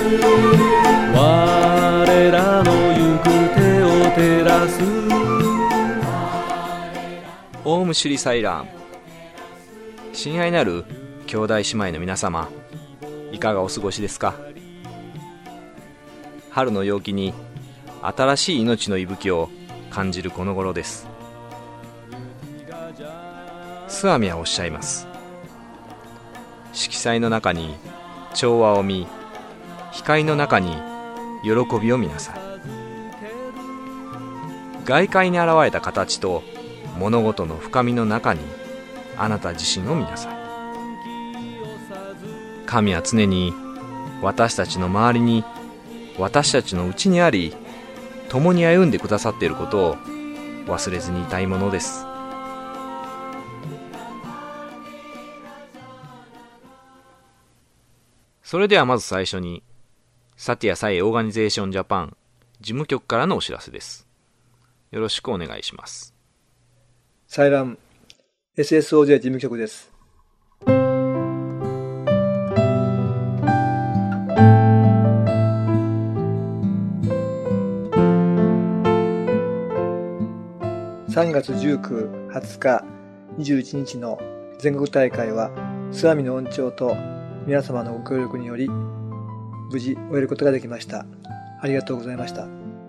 我らの行く手を照らす。 オウムシリサイラン。親愛なる兄弟姉妹の皆様、いかがお過ごしですか。春の陽気に新しい命の息吹を感じるこの頃です。スアミはおっしゃいます。色彩の中に調和を見、光の中に喜びを見なさい。外界に現れた形と物事の深みの中にあなた自身を見なさい。神は常に私たちの周りに、私たちのうちにあり、共に歩んでくださっていることを忘れずにいたいものです。それではまず最初に、サティアサイオーガニゼーションジャパン事務局からのお知らせです。よろしくお願いします。 サイラン SSOJ 事務局です。3月19、20日、21日の全国大会はスアミの恩寵と皆様のご協力により無事終えることができました。ありがとうございました。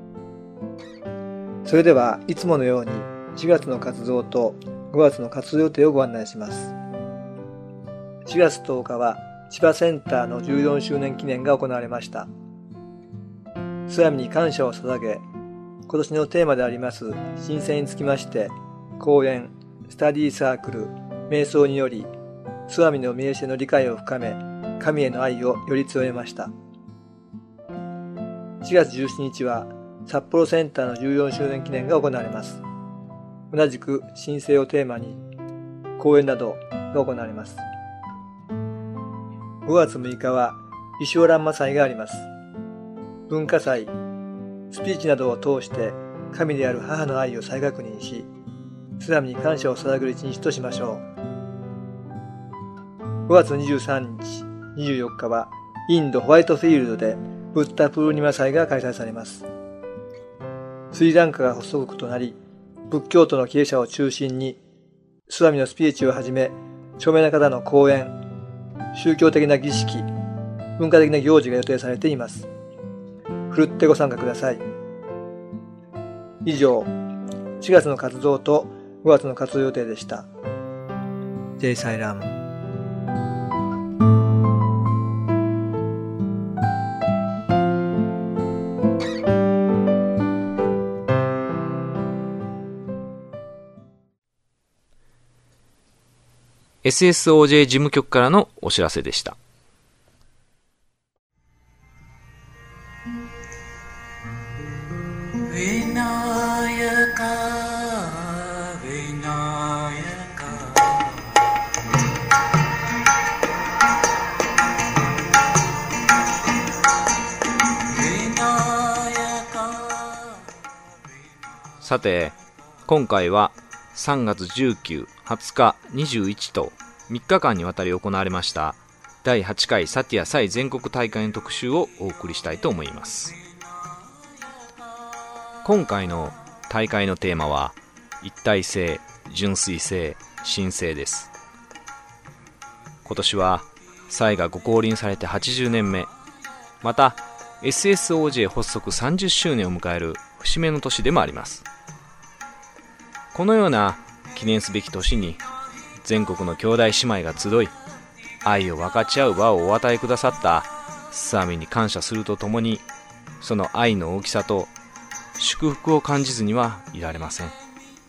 それではいつものように4月の活動と5月の活動予定をご案内します。4月10日は千葉センターの14周年記念が行われました。スアミに感謝を捧げ、今年のテーマであります神聖につきまして、講演、スタディサークル、瞑想によりスアミの名声の理解を深め、神への愛をより強めました。4月17日は札幌センターの14周年記念が行われます。同じく神聖をテーマに講演などが行われます。5月6日はイシュオランマ祭があります。文化祭、スピーチなどを通して神である母の愛を再確認し、スアミに感謝を捧げる一日としましょう。5月23日、24日はインドホワイトフィールドでブッダプールニマ祭が開催されます。スリランカが発足国となり、仏教徒の経営者を中心にスアミのスピーチをはじめ、著名な方の講演、宗教的な儀式、文化的な行事が予定されています。ふるってご参加ください。以上、4月の活動と5月の活動予定でした。J サイラン。 SSOJ 事務局からのお知らせでした。さて、今回は3月19、20日、21と3日間にわたり行われました第8回サティアサイ全国大会の特集をお送りしたいと思います。今回の大会のテーマは一体性、純粋性、神聖です。今年はサイがご降臨されて80年目、また SSOJ 発足30周年を迎える節目の年でもあります。このような記念すべき年に全国の兄弟姉妹が集い、愛を分かち合う場をお与えくださったスアミに感謝するとともに、その愛の大きさと祝福を感じずにはいられません。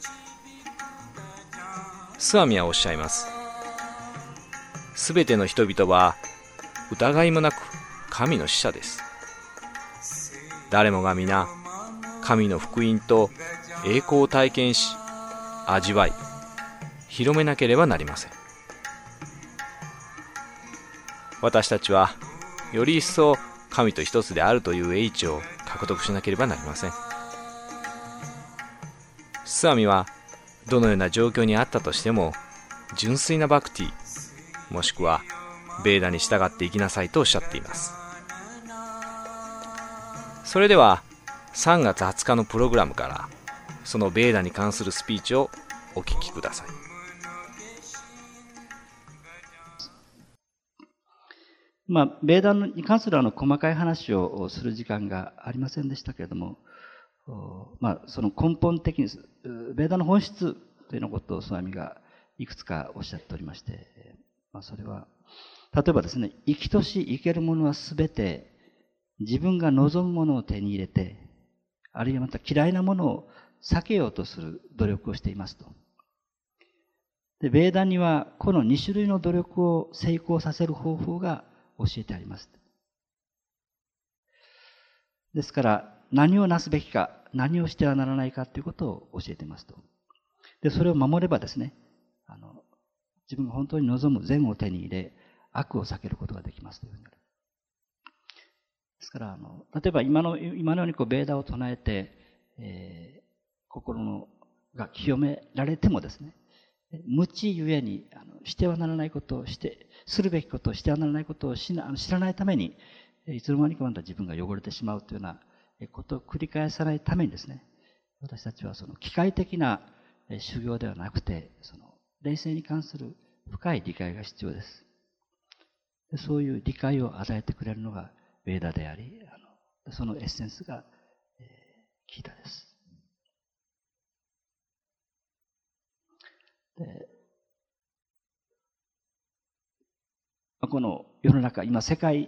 スアミはおっしゃいます。すべての人々は疑いもなく神の使者です。誰もが皆神の福音と栄光を体験し、味わい、広めなければなりません。私たちはより一層神と一つであるという英知を獲得しなければなりません。スアミはどのような状況にあったとしても、純粋なバクティ、もしくはベーダに従っていきなさいとおっしゃっています。 それでは3月20日のプログラムからそのベーダに関するスピーチをお聞きください。 ベーダに関する細かい話をする時間がありませんでしたけれども、その根本的にベーダの本質というようなことをスワミがいくつかおっしゃっておりまして、それは例えばですね、生きとし生けるものはすべて自分が望むものを手に入れて、あるいはまた嫌いなものを避けようとする努力をしていますと。で、ベーダにはこの2種類の努力を成功させる方法が教えてあります。ですから何をなすべきか、何をしてはならないかということを教えていますと。で、それを守ればですね、自分が本当に望む善を手に入れ、悪を避けることができますというふうに。ですから例えば今のようにベーダを唱えて、心が清められてもですね、無知ゆえにしてはならないことをするべきことをしてはならないことを知らないために、いつの間にかまた自分が汚れてしまうというようなことを繰り返さないためにですね、私たちはその機械的な修行ではなくて、その霊性に関する深い理解が必要です。そういう理解を与えてくれるのがベーダであり、そのエッセンスがギータです。で、この世の中、今世界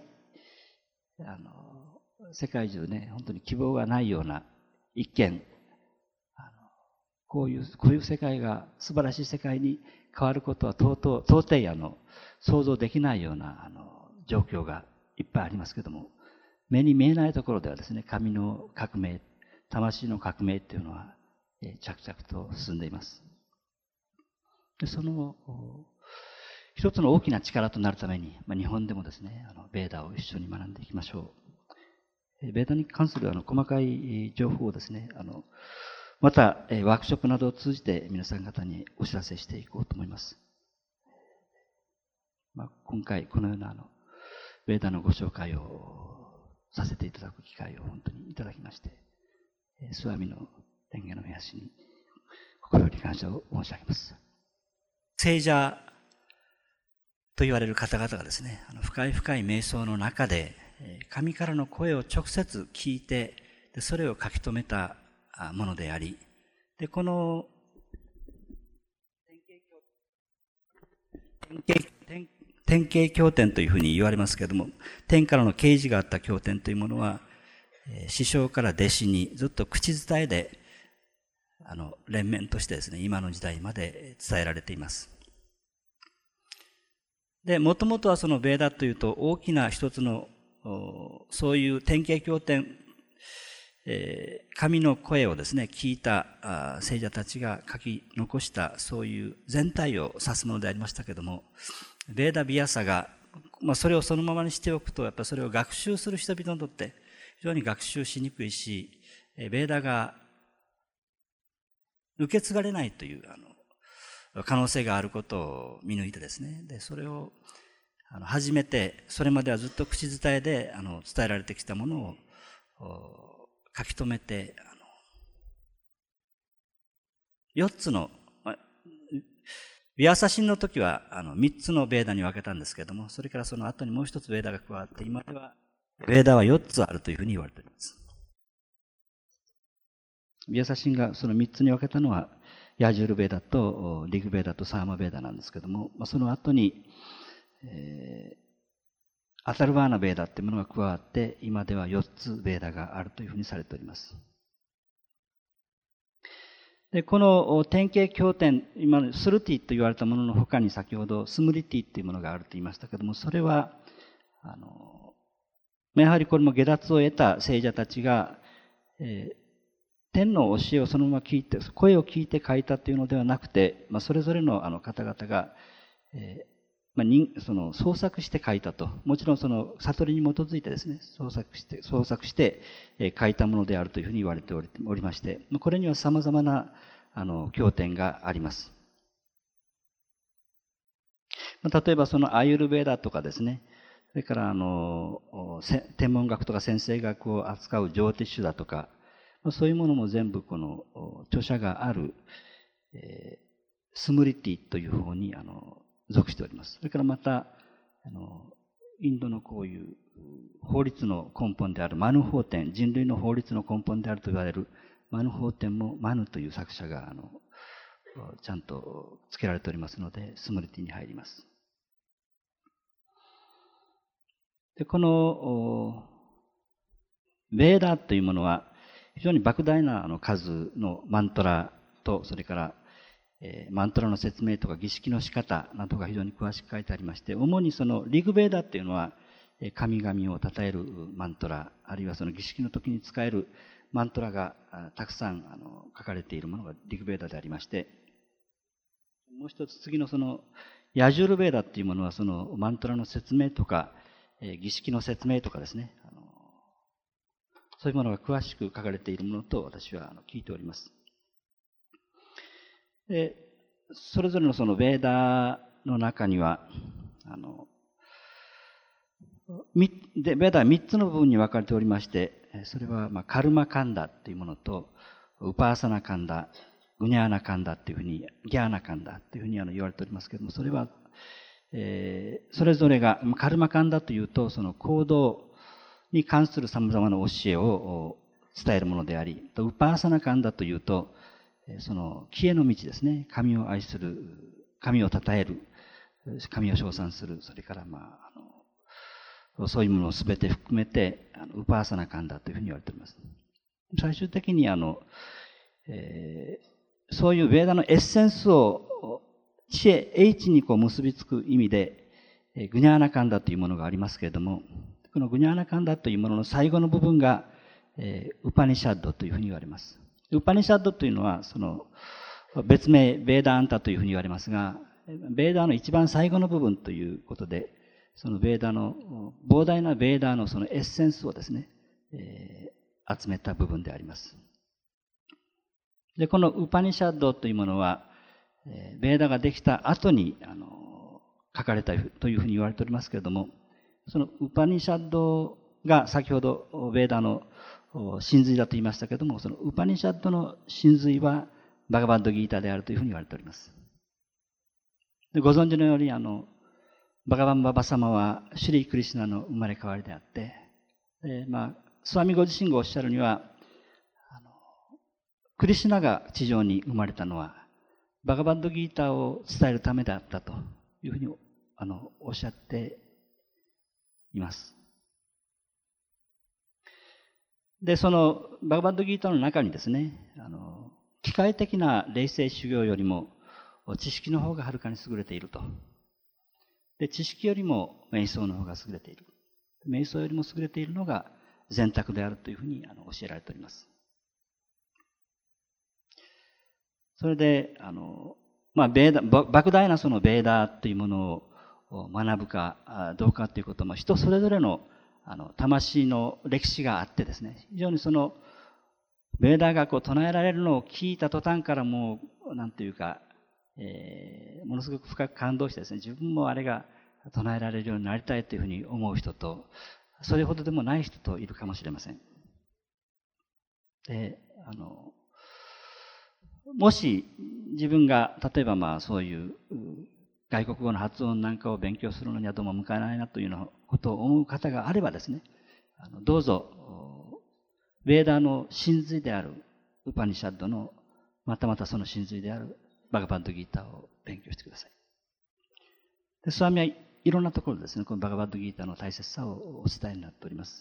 中ね、本当に希望がないような一見、こういう世界が素晴らしい世界に変わることは到底想像できないような状況がいっぱいありますけども、目に見えないところではですね、神の革命、魂の革命っていうのは着々と進んでいます。で、その一つの大きな力となるために、日本でもですね、ベーダを一緒に学んでいきましょう。ベーダに関する細かい情報をですね、またワークショップなどを通じて皆さん方にお知らせしていこうと思います。今回このようなベーダのご紹介をさせていただく機会を本当にいただきまして、スワミの蓮華の目安に心より感謝を申し上げます。聖者と言われる方々がですね、深い深い瞑想の中で神からの声を直接聞いて、それを書き留めたものであり、で、この典型経典というふうに言われますけれども、天からの啓示があった経典というものは、師匠から弟子にずっと口伝えで連綿としてですね、今の時代まで伝えられています。で、もともとはそのベーダというと大きな一つのそういう典型経典、神の声をですね聞いた聖者たちが書き残したそういう全体を指すものでありましたけれども、ベーダビヤサが、それをそのままにしておくと、やっぱりそれを学習する人々にとって非常に学習しにくいし、ベーダが受け継がれないという可能性があることを見抜いてですね、でそれを初めて、それまではずっと口伝えで伝えられてきたものを書き留めて、4つの、ビアサ神の時は3つのベーダに分けたんですけれども、それからその後にもう一つベーダが加わって、今ではベーダは4つあるというふうに言われております。ビアサ神がその3つに分けたのは、ヤジュールベーダとリグベーダとサーマベーダなんですけれども、その後に、アタルバーナベーダっていうものが加わって、今では4つベーダがあるというふうにされております。で、この典型経典、今のスルティと言われたものの他に先ほどスムリティというものがあると言いましたけども、それは、やはりこれも下脱を得た聖者たちが、天の教えをそのまま聞いて、声を聞いて書いたというのではなくて、それぞれの方々が、その創作して書いたと。もちろんその悟りに基づいてですね、創作して書いたものであるというふうに言われておりまして、これには様々な経典があります。例えばそのアーユルベーダとかですね、 それから天文学とか先生学を扱うジョーティッシュだとか、そういうものも全部この著者がある、スムリティという方に属しております。それからまたインドのこういう法律の根本であるマヌ法典、人類の法律の根本であると言われるマヌ法典もマヌという作者がちゃんと付けられておりますので、スムリティに入ります。で、このベーダというものは非常に莫大な数のマントラと、それからマントラの説明とか儀式の仕方などが非常に詳しく書いてありまして、主にそのリグベーダっていうのは神々を称えるマントラ、あるいはその儀式の時に使えるマントラがたくさん書かれているものがリグベーダでありまして、もう一つ次のそのヤジュールベーダっていうものはそのマントラの説明とか儀式の説明とかですね、そういうものが詳しく書かれているものと私は聞いております。で、それぞれのそのベーダの中にはベーダは3つの部分に分かれておりまして、それはカルマカンダというものとウパーサナカンダ、グニャーナカンダというふうに、ギャーナカンダというふうに言われておりますけれども、それは、それぞれがカルマカンダというとその行動に関するさまざまな教えを伝えるものであり、ウパーサナカンダというとその帰依の道ですね、神を愛する、神を称える、神を称賛する、それからそういうものをすべて含めてウパーサナカンダというふうに言われております。最終的にそういうベーダのエッセンスを知恵 H に結びつく意味でグニャーナカンダというものがありますけれども、このグニャーナカンダというものの最後の部分がウパニシャッドというふうに言われます。ウパニシャッドというのはその別名ベーダーアンタというふうに言われますが、ベーダーの一番最後の部分ということで、そのベーダーの膨大なベーダーのそのエッセンスをですね、集めた部分であります。で、このウパニシャッドというものはベーダーができた後に書かれたというふうに言われておりますけれども、そのウパニシャッドが先ほどベーダーの真髄だと言いましたけれども、そのウパニシャッドの真髄はバガバッドギーターであるというふうに言われております。で、ご存知のようにバガバンババ様はシュリー・クリシュナの生まれ変わりであって、スワミご自身がおっしゃるにはクリシュナが地上に生まれたのはバガバッドギーターを伝えるためであったというふうにおっしゃっています。で、そのバガバッドギーターの中にですね、機械的な霊性修行よりも知識の方がはるかに優れていると。で、知識よりも瞑想の方が優れている。瞑想よりも優れているのが善択であるというふうに教えられております。それで、莫大なそのベーダーというものを学ぶかどうかということも人それぞれの魂の歴史があってですね、非常にそのベーダーが唱えられるのを聞いた途端からもうなんていうか、ものすごく深く感動してですね、自分もあれが唱えられるようになりたいというふうに思う人と、それほどでもない人といるかもしれません。で、もし自分が例えばそういう外国語の発音なんかを勉強するのにはどうも向かないなというようなことを思う方があればですね、どうぞベーダーの真髄であるウパニシャッドのまたその真髄であるバガバッドギーターを勉強してください。で、スワミはいろんなところでですね、このバガバッドギーターの大切さをお伝えになっております。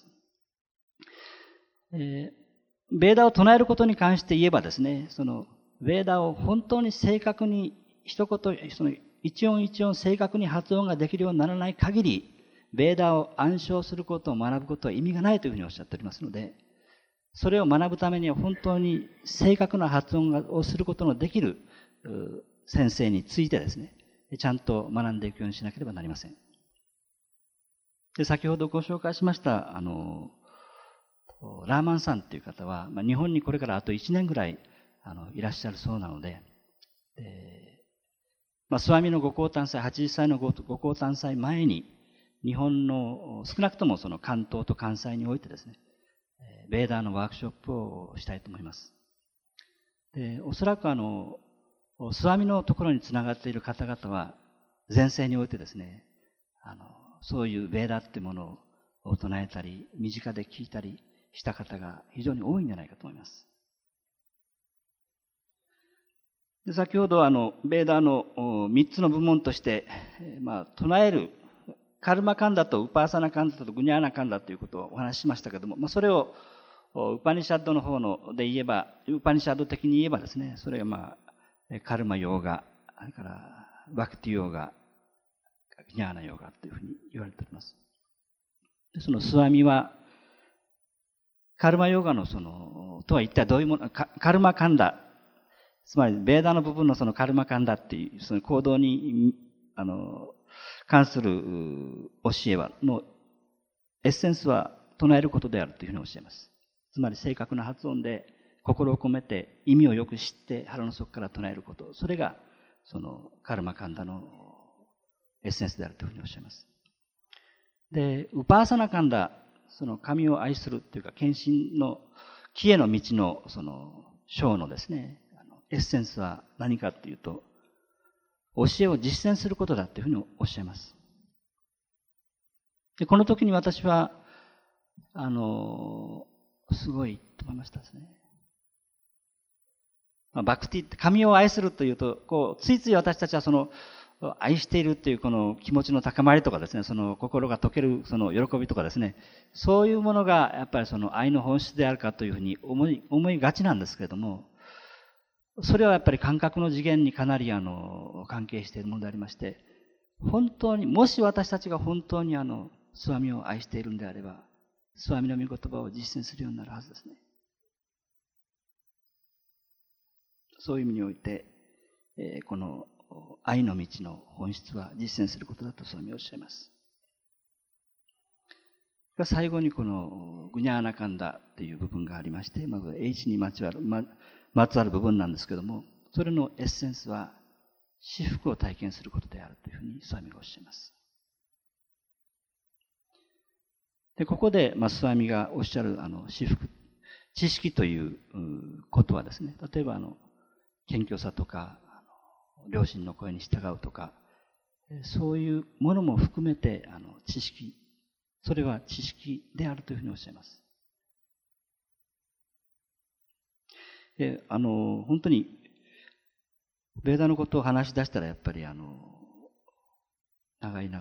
ベーダーを唱えることに関して言えばですね、そのベーダーを本当に正確に一言、その一音一音正確に発音ができるようにならない限り、ベーダーを暗唱することを学ぶことは意味がないというふうにおっしゃっておりますので、それを学ぶためには本当に正確な発音をすることのできる先生についてですね、ちゃんと学んでいくようにしなければなりません。で、先ほどご紹介しましたラーマンさんという方は、日本にこれからあと1年ぐらいいらっしゃるそうなので、スワミのご降誕祭、80歳のご降誕祭前に、 日本の少なくともその関東と関西においてですね、ベーダーのワークショップをしたいと思います。で、おそらくスワミのところにつながっている方々は、前世においてですね、そういうベーダーっていうものを唱えたり、身近で聞いたりした方が非常に多いんじゃないかと思います。で、先ほどベーダーの3つの部門として、唱える、カルマカンダとウパーサナカンダとグニャーナカンダということをお話ししましたけども、それをウパニシャッドの方で言えば、ウパニシャッド的に言えばですね、それがカルマヨーガ、それからバクティヨーガ、ギニャーナヨーガというふうに言われております。で、そのスワミは、カルマヨーガのとは一体どういうもの、カルマカンダ、つまりベーダの部分のそのカルマカンダっていう、その行動に、関する教えのエッセンスは唱えることであるというふうに教えます。つまり正確な発音で心を込めて意味をよく知って腹の底から唱えること。それがそのカルマカンダのエッセンスであるというふうにおっしゃいます。で、ウパーサナカンダ、その神を愛するというか献身の木への道のその章のですね、エッセンスは何かというと、教えを実践することだというふうにおっしゃいます。で、この時に私は、すごいと思いましたですね。バクティって神を愛するというと、ついつい私たちはその、愛しているというこの気持ちの高まりとかですね、その心が溶けるその喜びとかですね、そういうものがやっぱりその愛の本質であるかというふうに思いがちなんですけれども、それはやっぱり感覚の次元にかなり関係しているものでありまして、本当に、もし私たちが本当にスワミを愛しているんであれば、スワミの御言葉を実践するようになるはずですね。そういう意味において、この愛の道の本質は実践することだとスワミはおっしゃいます。最後にこのグニャーナカンダという部分がありまして、H にまつわる部分なんですけども、それのエッセンスは至福を体験することであるというふうにスワミがおっしゃいます。で、ここでスワミがおっしゃる至福、知識ということはですね、例えば謙虚さとか両親の声に従うとか、そういうものも含めて知識、それは知識であるというふうにおっしゃいます。で、本当にベーダのことを話し出したらやっぱり長い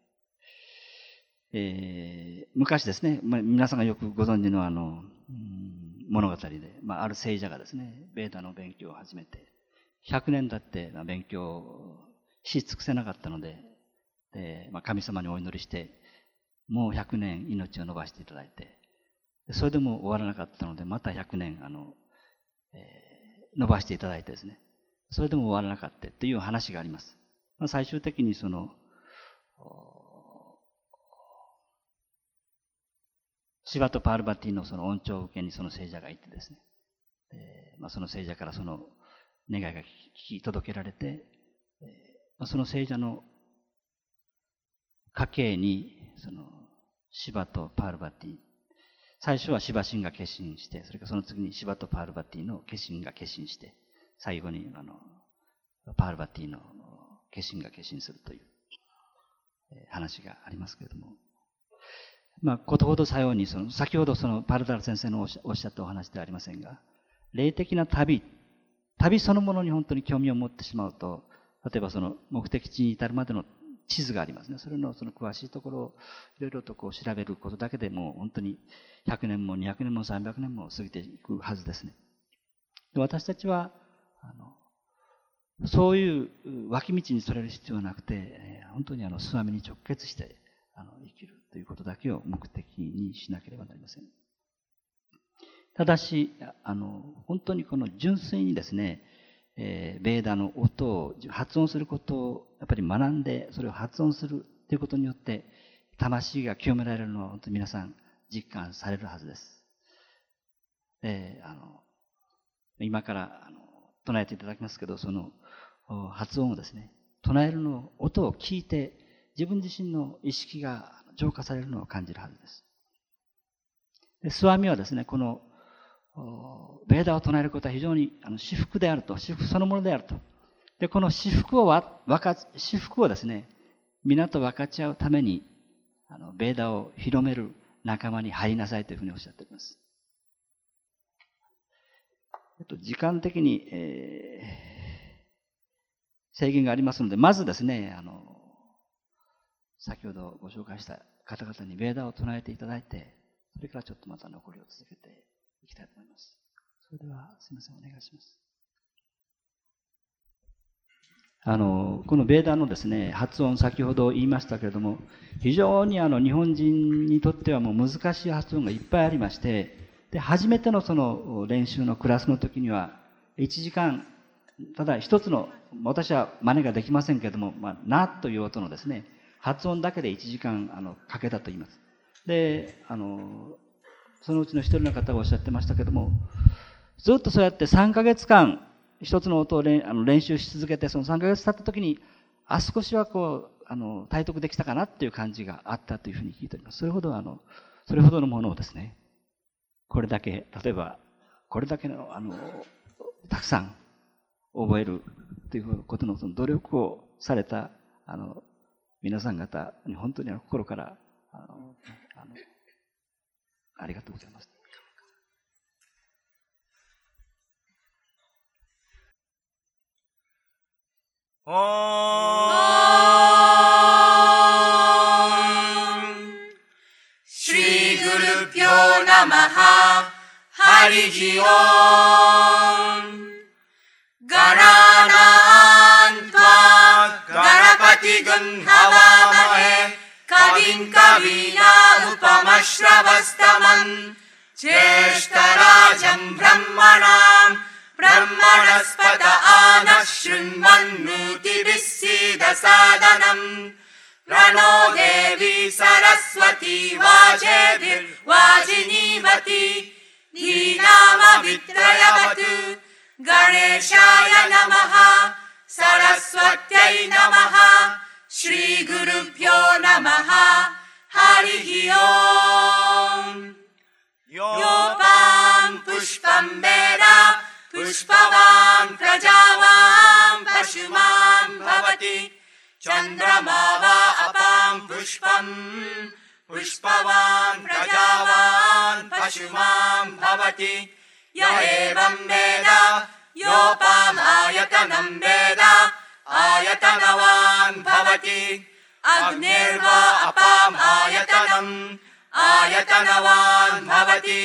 昔ですね、皆さんがよくご存知の物語で、ある聖者がですね、ベーダの勉強を始めて、100年経って勉強をし尽くせなかったので、神様にお祈りして、もう100年命を伸ばしていただいて、それでも終わらなかったので、また100年伸ばしていただいてですね、それでも終わらなかったという話があります。最終的にシバとパールバティのその恩寵を受けにその聖者がいてですね、その聖者からその願いが聞き届けられて、その聖者の家系にそのシバとパールバティ、最初はシバ神が化身して、それからその次にシバとパールバティの化身が化身して、最後にパールバティの化身が化身するという話がありますけれども、ことほどさように先ほどパルダラ先生のおっしゃったお話ではありませんが、霊的な旅そのものに本当に興味を持ってしまうと、例えばその目的地に至るまでの地図がありますね。それの詳しいところをいろいろと調べることだけでも本当に100年も200年も300年も過ぎていくはずですね。で、私たちはそういう脇道にそれる必要はなくて、本当にスワミに直結して生きるということだけを目的にしなければなりません。ただし本当にこの純粋にですね、ベーダの音を発音することをやっぱり学んで、それを発音するということによって魂が清められるのは本当に皆さん実感されるはずです。今から唱えていただきますけど、その発音をですね、唱えるの音を聞いて自分自身の意識が浄化されるのを感じるはずです。でスワミはですね、このベーダを唱えることは非常に至福であると、至福そのものであると。で、この至福をですね、皆と分かち合うために、ベーダを広める仲間に入りなさいというふうにおっしゃっております。時間的に、制限がありますので、まずですね、先ほどご紹介した方々にベーダを唱えていただいて、それからちょっとまた残りを続けていきたいと思います。それでは、すみません、お願いします。このベーダのですね、発音、先ほど言いましたけれども、非常に日本人にとってはもう難しい発音がいっぱいありまして、で、初めてのその練習のクラスの時には、1時間、ただ一つの、私は真似ができませんけれども、なという音のですね、発音だけで1時間かけたと言います。で、そのうちの一人の方がおっしゃってましたけども、ずっとそうやって3ヶ月間、一つの音を練習し続けて、その3ヶ月経った時に、少しは体得できたかなっていう感じがあったというふうに聞いております。それほどのものをですね、これだけ、例えば、これだけの、たくさん覚えるということのその努力をされた、皆さん方に本当に心から、ありがとうございます。 オーンシリーグルピョーナマハハリジオンガラナーントワガラパティグンハワマエカビンカビナウパマシラバスタマンチェシタラジャンブランマナーब्रह्मणस्पत आनशृण्वन्नूतिभिस्सीदसादनम् प्रणो देवी सरस्वती वाजेभिर्वाजिनीवती धीनामवित्रयवत् गणेशाय नमः सरस्वत्यै नमः श्रीगुरुभ्यो नमः हरिः ओम् योपाम् पुष्पम् वेद पुष्पवान् प्रजावान् पशुमान् भवति चन्द्रमा वा अपाम् पुष्पम् पुष्पवान् प्रजावान् पशुमान् भवति य एवम् वेद योपाम् आयतनम् वेद आयतनवान् भवति अग्निर्वा अपाम् आयतनम् आयतनवान् भवति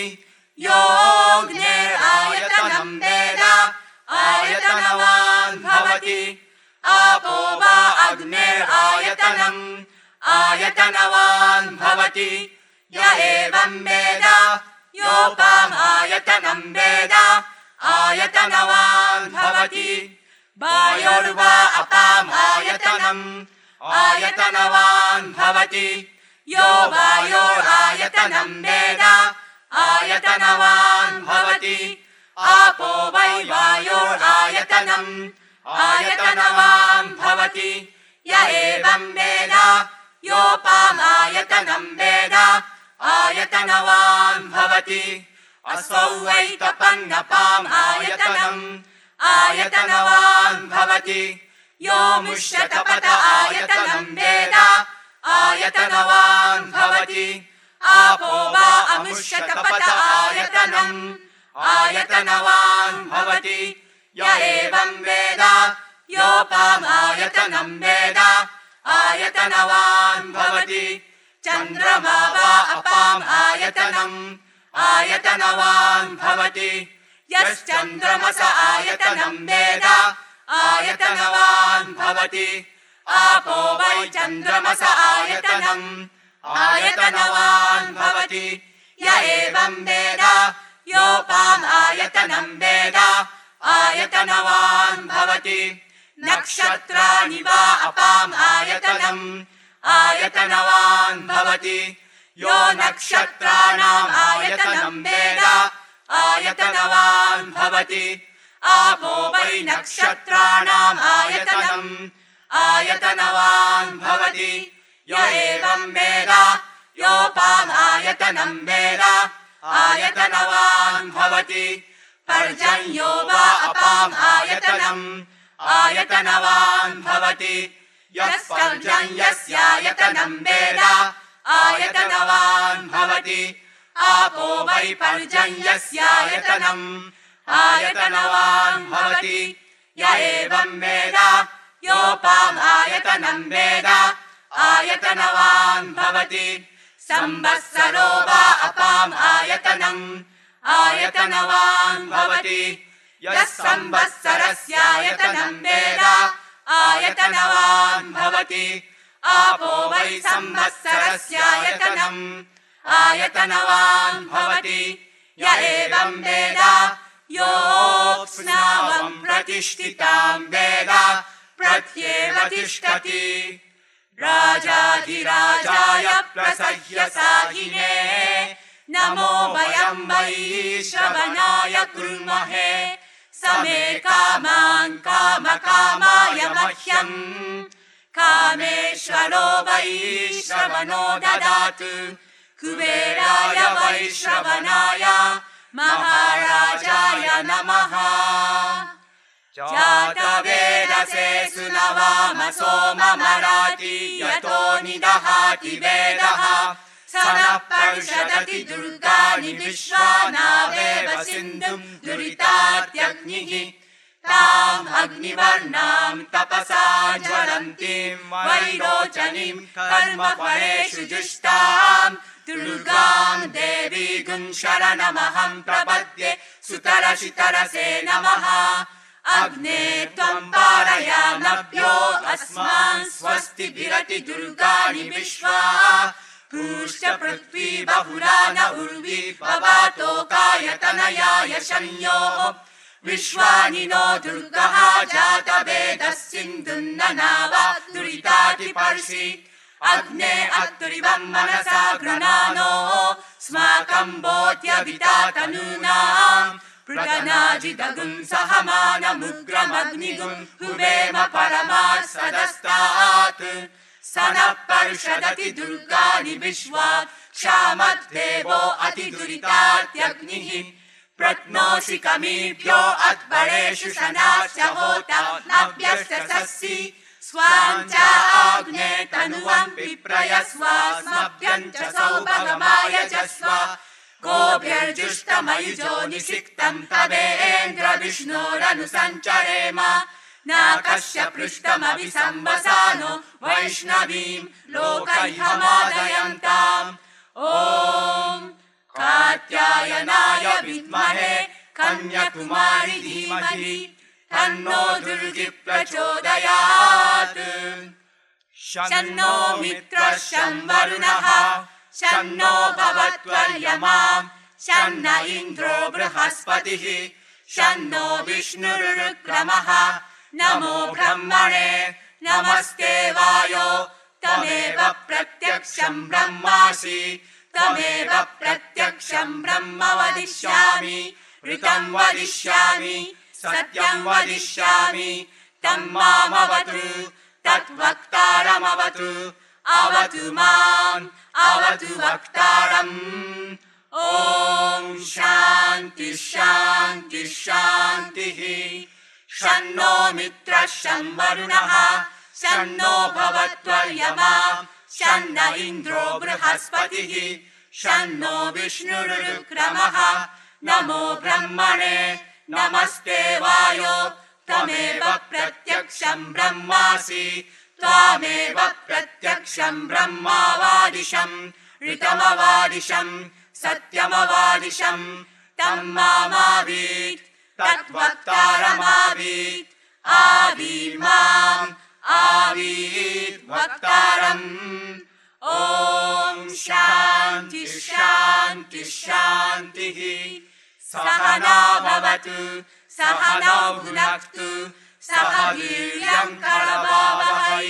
योऽग्निरायतनम् वेद आयतनवान् भवति आपो वा अग्निरायतनम् आयतनवान् भवति य एवम् वेद योपाम् आयतनम् वेद आयतनवान् भवति वायोर्वा अपाम् आयतनम् आयतनवान् भवति यो वायोरायतनम् वेद आयतनवान् भवति आपो वै वायोरायतनम् आयतनवान् भवति य एवम् वेद योपामायतनम् वेद आयतनवान् भवति असौ वै तपन्नपाम् आयतनम् आयतनवान् भवति यो मुष्यतपत आयतनम् वेद आयतनवान् भवति आपो वा अमुष्यतपत आयतनम् आयतनवान् भवति य एवम् वेद योपामायतनम् वेद आयतनवान् भवति चन्द्रमा वा अपाम् आयतनम् आयतनवान् भवति यश्चन्द्रमस आयतनम् वेद आयतनवान् भवति आपो वै चन्द्रमस आयतनम् आयतनवान् भवति य एवम् वेद योपाम् आयतनम् वेद आयतनवान् भवति नक्षत्राणि वा अपाम् आयतनम् आयतनवान् भवति यो नक्षत्राणाम् आयतनम् वेद आयतनवान् भवति आपो वै नक्षत्राणाम् आयतनम् आयतनवान् भवति य एवं वेद योपामायतनं वेद आयतनवान् भवति पर्जन्यो वा अपामायतनम् आयतनवान् भवति यः पर्जन्यस्यायतनं वेद आयतनवान् भवति आपो वै पर्जन्यस्यायतनम् आयतनवान् भवति य एवं वेद योपामायतनं वेद आयतनवान् भवति संवत्सरो वा अपामायतनम् आयतनवान् भवति यः संवत्सरस्यायतनं वेद आयतनवान् भवति आपो वै संवत्सरस्यायतनम् आयतनवान् भवति य एवं वेद योऽप्स्नावं प्रतिष्ठितां वेद प्रत्येव तिष्ठति राजाधिराजाय प्रसह्य साहिने नमो वयं वै श्रवणाय कुर्महे समे कामान् कामकामाय मह्यम् कामेश्वरो वै श्रवणो ददातु कुबेराय वै श्रवणाय महाराजाय नमः जातवेदसे सुनवामसो ममराति यतो निदहाति वेदः स नः पर्षदति दुर्गाणि विश्वानावेव सिन्धुं दुरितात्यग्निः ताम् अग्निवर्णां तपसा ज्वलन्तीं वैरोचनीं कर्मफलेषु जुष्टाम् दुर्गां देवीं शरणमहं प्रपद्ये सुतरशितरसे नमः अग्ने त्वं पारयामभ्यो अस्मान् स्वस्तिभिरति दुर्गाणि विश्वा पूष्य पृथ्वी बहुला न उर्वी भवातोकायतनयाय शन्योः विश्वानि नो दुर्गः जातवेदः सिन्धुन्ननाव दुरितातिपर्षि अग्ने अत्रिवं मनसा गृणानो स्माकं बोध्यवितातनूनाम् प्रगनाजिदगुं सहमानमुग्रमग्निगुं हुवेम परमात् सदस्तात् स नः पर्षदति दुर्गाणि विश्वा क्षामद्देवो अतिदुरितात्यग्निः प्रत्नोषि कमीभ्यो अध्वरेषु शनाश्च होता नभ्यश्च सस्सि स्वाञ्चाग्ने तनुवं विप्रयस्वास्मभ्यं च सौभगमाय जस्व गोभ्यर्जुष्टमयुजो निषिक्तं तवेन्द्र विष्णोरनुसञ्चरेम नाकस्य पृष्ठमभि संवसानो वैष्णवीं लोकैहमादयन्ताम् ॐ कात्यायनाय विद्महे कन्याकुमारी धीमहि तन्नो दुर्गी प्रचोदयात् शन्नो मित्रः शं वरुणः शन्नो भवत्वर्यमा शन्न इन्द्रो बृहस्पतिः शन्नो विष्णुरुक्रमः नमो ब्रह्मणे नमस्ते वायो तमेव प्रत्यक्षं ब्रह्मासि तमेव प्रत्यक्षं ब्रह्म वदिष्यामि ऋतं वदिष्यामि सत्यं वदिष्यामि तं मामवतु तद्वक्तारमवतु अवतु माम् अवतु वक्तारम् ॐ शान्ति शान्ति शान्तिः शन्नो मित्रः शं वरुणः शन्नो भवत्वर्यमा शन्न इन्द्रो बृहस्पतिः शन्नो विष्णुरुक्रमः नमो ब्रह्मणे नमस्ते वायो तमेव प्रत्यक्षं ब्रह्मासि त्वामेव प्रत्यक्षं ब्रह्मावादिशम् ऋतमवादिशम् सत्यमवादिशम् तं मामावीत् तद्वक्तारमावीत् आवीर्माम् आवीत् वक्तारम् ॐ शान्ति शान्ति शान्तिः सहना भवतु सहनौ भुनक्तु सह वीर्यं करवावहै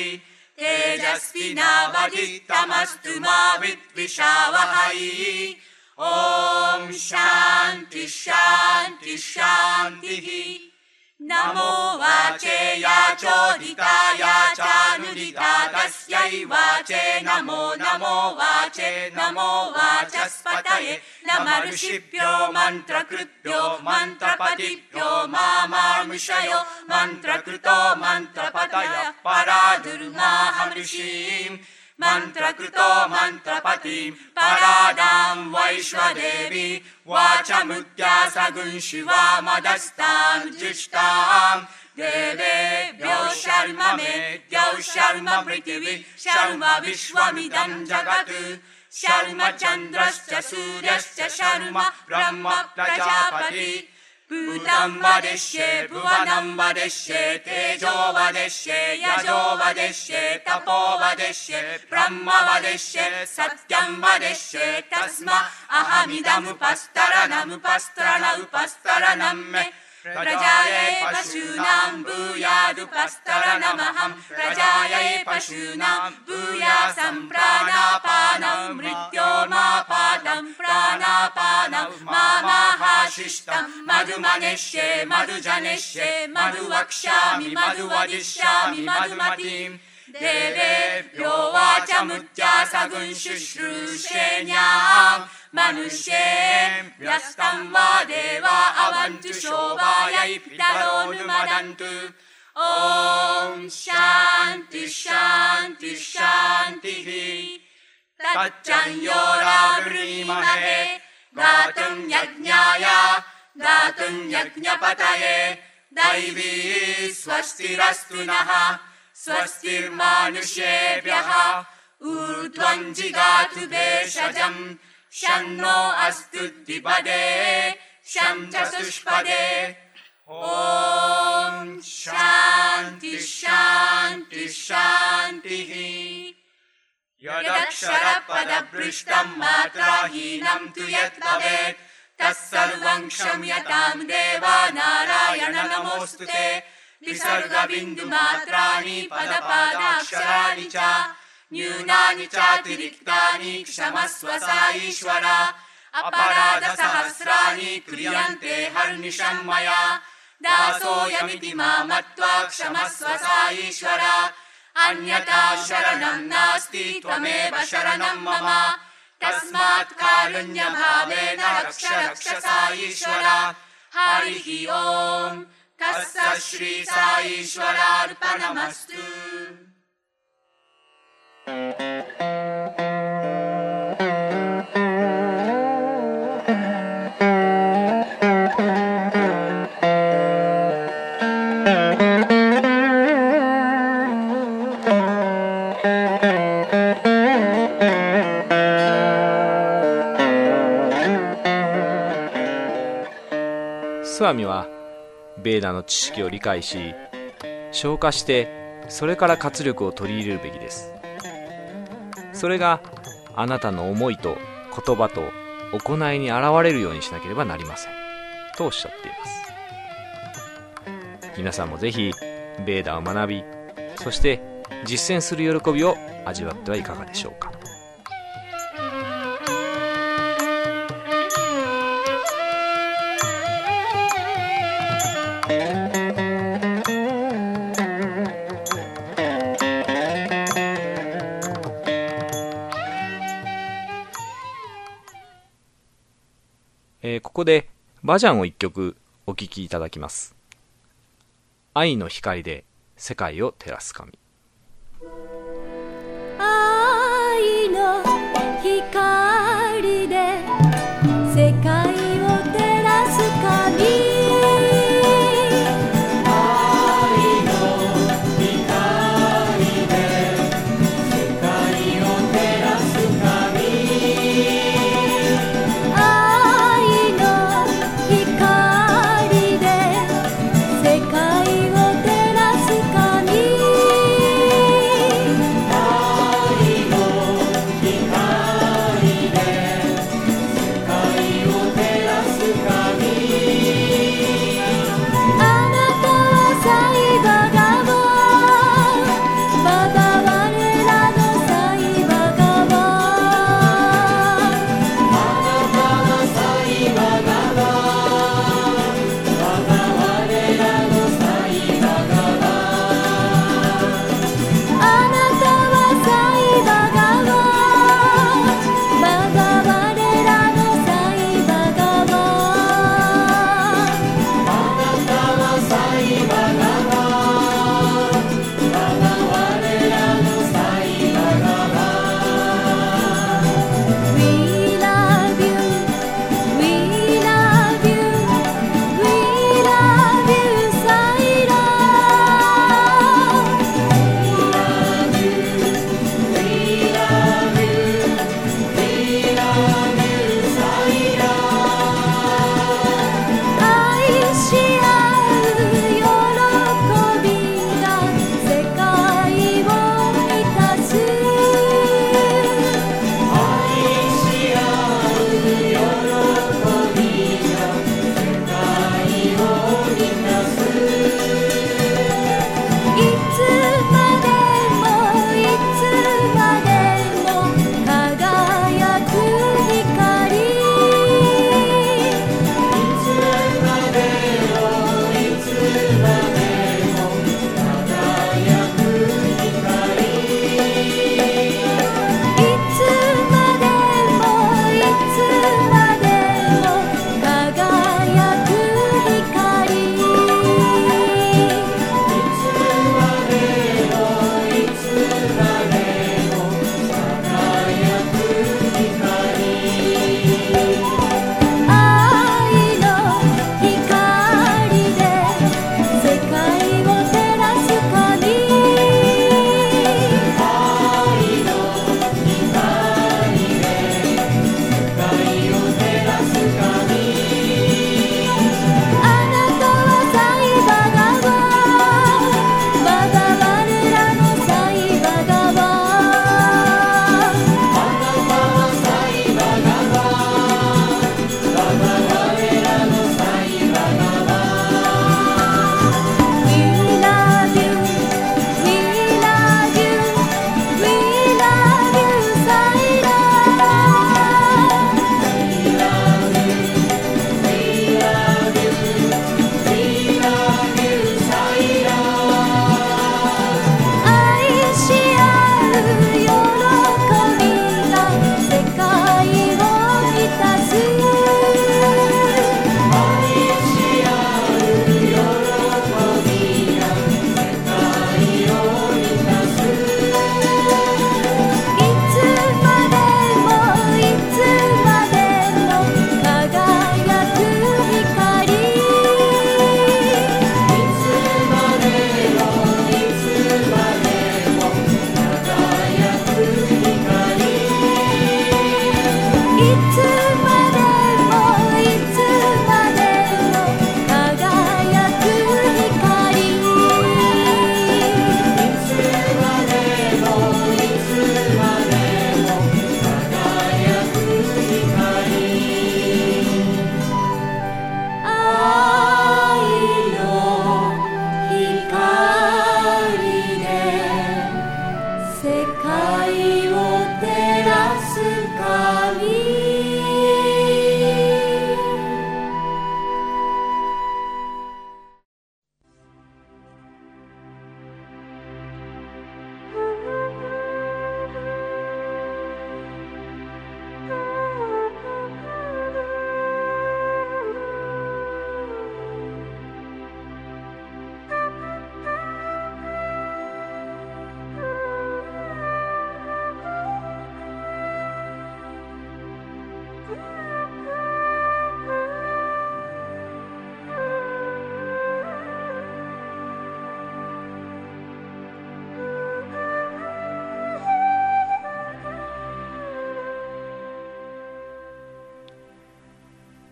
तेजस्विनावधीतमस्तु मा विद्विषावहै ॐ शान्ति शान्ति शान्तिः ナモワチェヤチョリタヤチャヌリタタスヤイワチェナモナモワチェナモワチャスパタエナマルシピョマントラクルピョマントラパティピョママムシャヨマントラクルトマントラパタヤパラドゥルマハムシンマントラクルトマントラパティパラダンワイシュワデビワチャムッティアサグンシワマダスタンジュシタンデベビョシャルマメデョシャルマプリティビシャルマビシュワミダンジャガトゥシャルマチャンドラスチャスーリャスチャシャルマブランマプラジャパティブータンバデシェブワナンバデシェテジョバデシェヤジョバデシェタポバデシェブランマバデシェサッティャンバデシェタスマアハミダムパスタラナムパスタラナウパスタラナンメラジャヤイパシュナンブーヤドゥパスタラナマハンラジャヤイパシュナンブーヤサンプラナパナムリティオマパタンプラナパナママハシシタンマドゥマネシェマドゥジャネシェマドゥワクシャミマドゥワディシャミマドゥマティンデベビョワチャムッチャサグンシュシュシェニャンマヌシェンヤスタンワデワアワントゥショバヤイピタロヌマダントゥオンシャンティシャンティシャンティヒタッチャンヨラブリマヘガトンヤクニャヤガトンヤクニャパタエダイビスワスティラストゥナハस्वस्तिर्मानुषेभ्यः ऊर्ध्वं जिगातु भेषजं शं नो अस्तु द्विपदे शं चतुष्पदे ॐ शान्ति शान्ति शान्तिः यदक्षरपदभ्रष्टं मात्राहीनं तु यत् भवेत् तत्सर्वं क्षम्यतां देवा नारायण नमोऽस्तु ते विसर्गबिन्दुमात्राणि पदपादाक्षराणि च न्यूनानि चातिरिक्तानि क्षमस्व सा ईश्वर अपराधसहस्राणि क्रियन्ते हर्निशं मया दासोऽयमिति मामत्वा क्षमस्व सा ईश्वर अन्यथा शरणं नास्ति त्वमेव शरणं मम तस्मात् कारुण्यभावेन रक्ष रक्ष सा ईश्वर हरिः ओम् तस्य श्री साईश्वरार्पणमस्तु スワミはベーダの知識を理解し消化してそれから活力を取り入れるべきです。それがあなたの思いと言葉と行いに現れるようにしなければなりませんとおっしゃっています。皆さんもぜひベーダを学びそして実践する喜びを味わってはいかがでしょうか。ここでバジャンを一曲お聴きいただきます。愛の光で世界を照らす神。 愛の光で世界を照らす神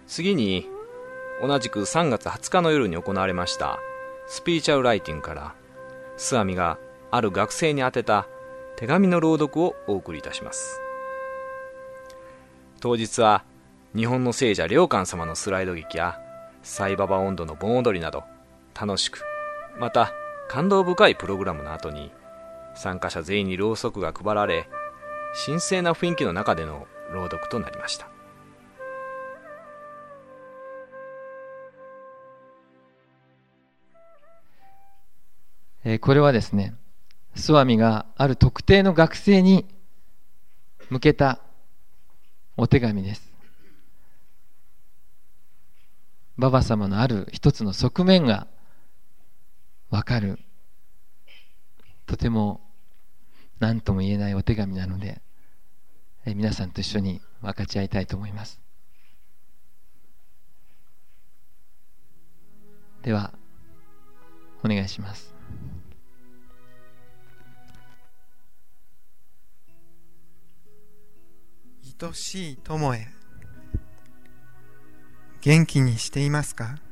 次に同じく3月20日の夜に行われましたスピリチュアルライティングからスワミがある学生に宛てた手紙の朗読をお送りいたします。当日は日本の聖者良寛様のスライド劇やサイババ音頭の盆踊りなど楽しくまた感動深いプログラムの後に参加者全員にろうそくが配られ、神聖な雰囲気の中での朗読となりました。 これはですね、スワミがある特定の学生に向けたお手紙です。ババ様のある一つの側面がわかる、とても何とも言えないお手紙なので、皆さんと一緒に分かち合いたいと思います。ではお願いします。 愛しい友へ、元気にしていますか？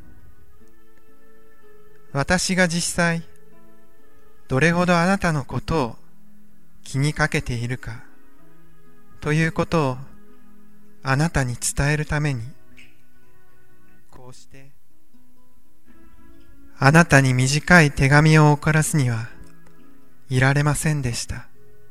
私が実際どれほどあなたのことを気にかけているかということをあなたに伝えるために、こうしてあなたに短い手紙を送らすにはいられませんでした。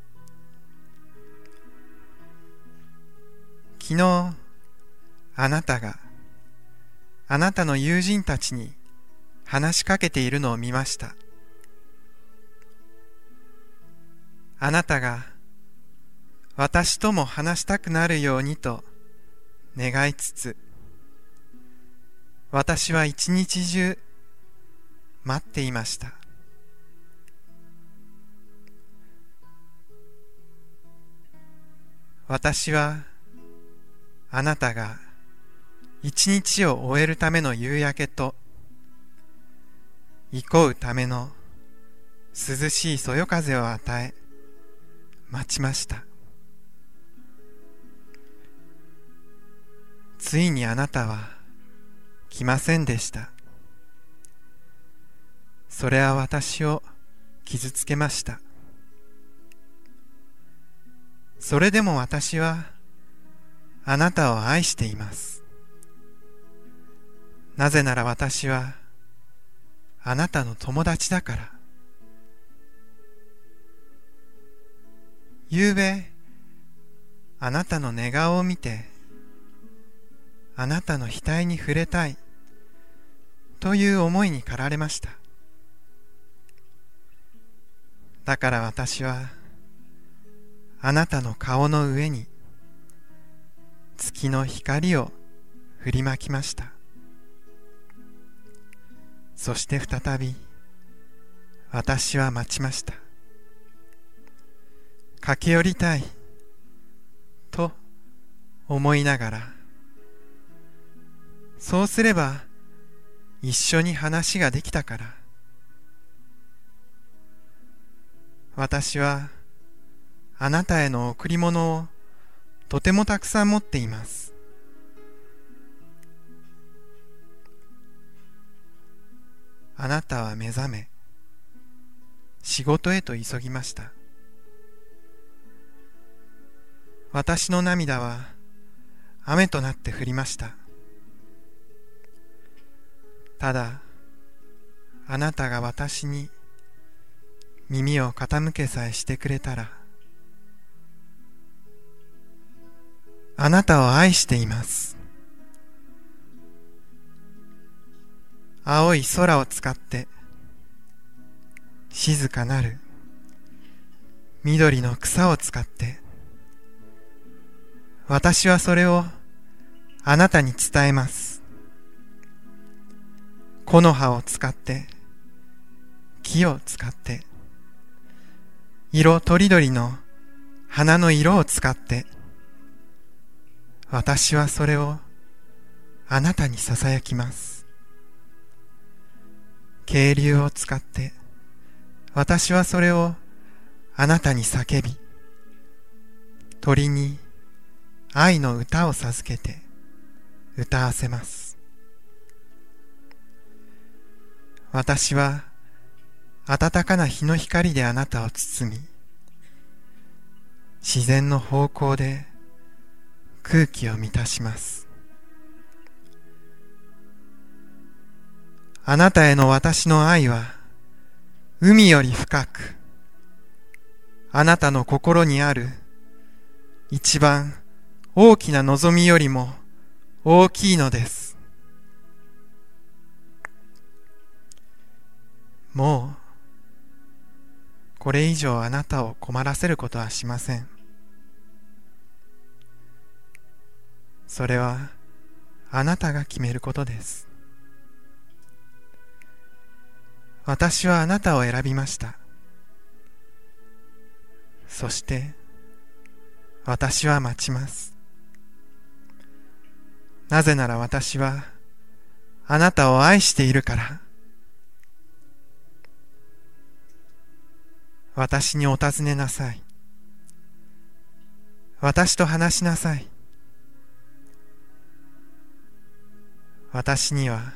昨日あなたがあなたの友人たちに話しかけているのを見ました。あなたが私とも話したくなるようにと願いつつ、私は一日中待っていました。私はあなたが一日を終えるための夕焼けと憩うための涼しいそよ風を与え待ちました。ついにあなたは来ませんでした。それは私を傷つけました。それでも私はあなたを愛しています。なぜなら私はあなたの友達だから。ゆうべあなたの寝顔を見て、あなたの額に触れたいという思いに駆られました。だから私はあなたの顔の上に月の光を振りまきました。そして再び私は待ちました。駆け寄りたいと思いながら、そうすれば一緒に話ができたから。私はあなたへの贈り物をとてもたくさん持っています。あなたは目覚め、仕事へと急ぎました。私の涙は雨となって降りました。ただ、あなたが私に耳を傾けさえしてくれたら、あなたを愛しています。青い空を使って静かなる緑の草を使って、私はそれをあなたに伝えます。木の葉を使って、木を使って、色とりどりの花の色を使って、私はそれをあなたにささやきます。渓流を使って、私はそれをあなたに叫び、鳥に愛の歌を授けて歌わせます。私は暖かな日の光であなたを包み、自然の方向で空気を満たします。あなたへの私の愛は海より深く、あなたの心にある一番大きな望みよりも大きいのです。もうこれ以上あなたを困らせることはしません。それはあなたが決めることです。私はあなたを選びました。そして私は待ちます。なぜなら私はあなたを愛しているから。私にお尋ねなさい。私と話しなさい。私には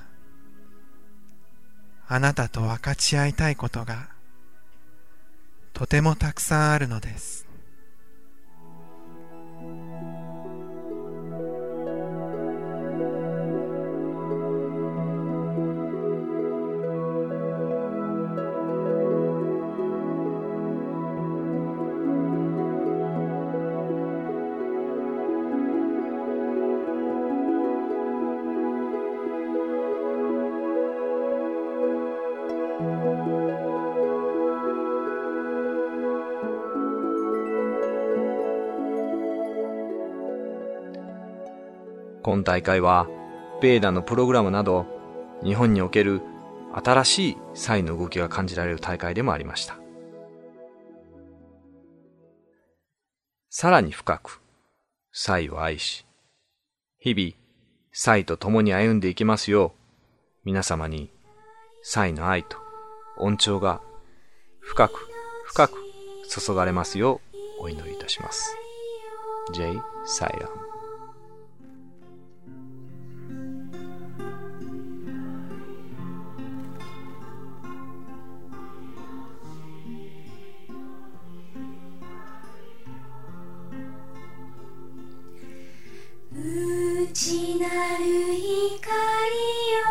あなたと分かち合いたいことがとてもたくさんあるのです。 今大会はベーダのプログラムなど日本における新しい祭の動きが感じられる大会でもありました。さらに深く祭を愛し、日々祭と共に歩んでいきますよう、皆様に祭の愛と恩寵が深く深く注がれますようお祈りいたします。J. サイラム。 内なる光よ、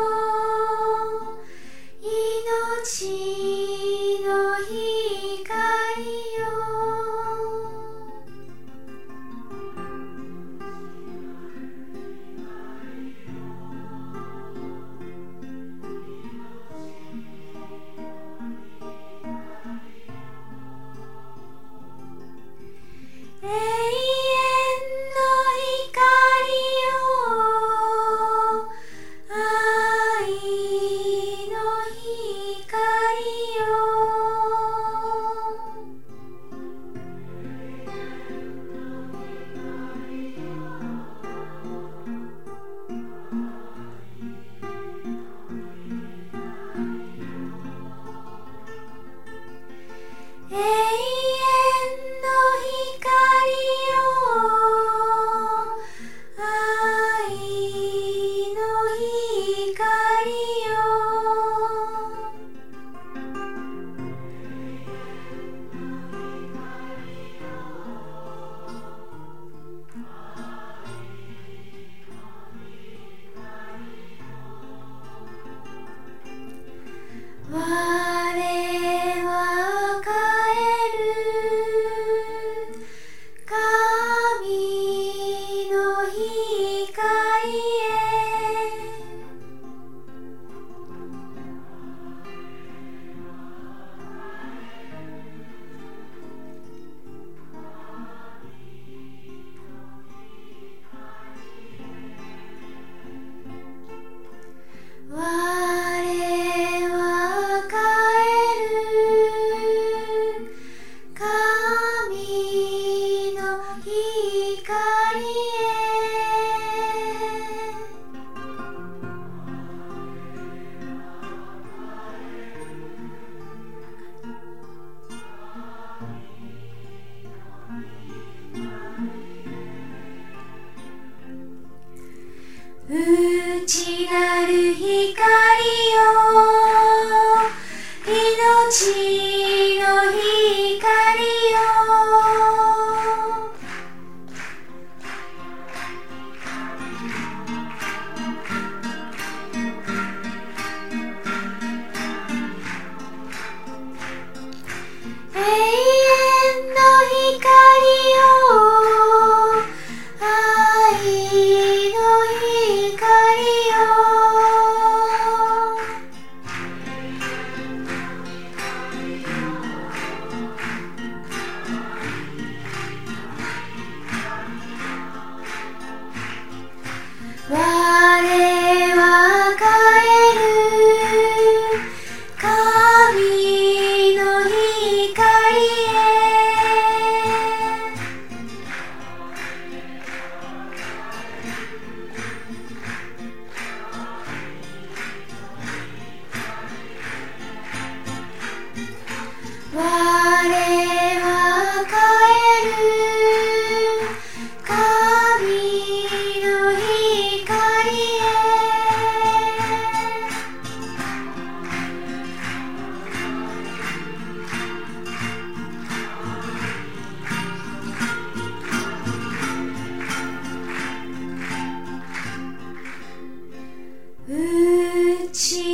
命の光よ、 内なる光よ命の光よ永遠の光よ愛の光よ我は帰る神の光へ我は帰る神の光へ内